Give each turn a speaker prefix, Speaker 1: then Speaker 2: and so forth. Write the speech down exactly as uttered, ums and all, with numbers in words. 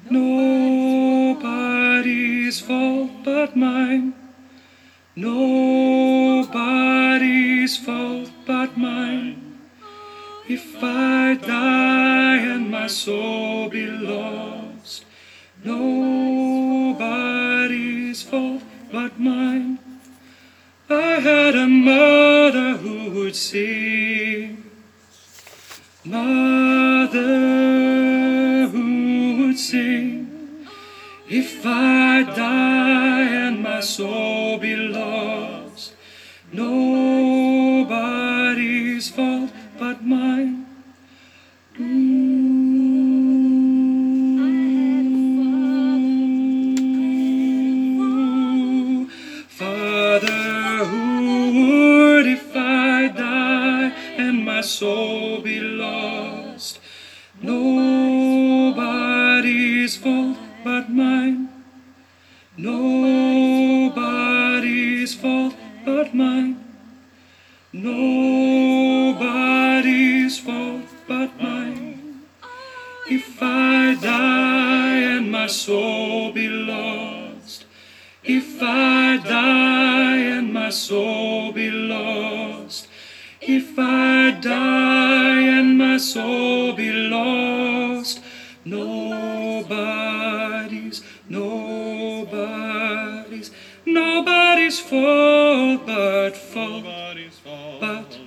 Speaker 1: Nobody's fault but mine. Nobody's fault but mine. If I die and my soul be lost, nobody's fault but mine. I had a mother who would sing, mother who would sing. If I die and my soul be lost, nobody's fault but mine. Ooh. Father, who would if I die and my soul be lost? Nobody's fault but mine. Nobody's fault but mine. Nobody's fault but mine. If I die and my soul be lost, if I die and my soul be lost, if I die and my soul be lost, nobody's, nobody's, nobody's fault but fault, but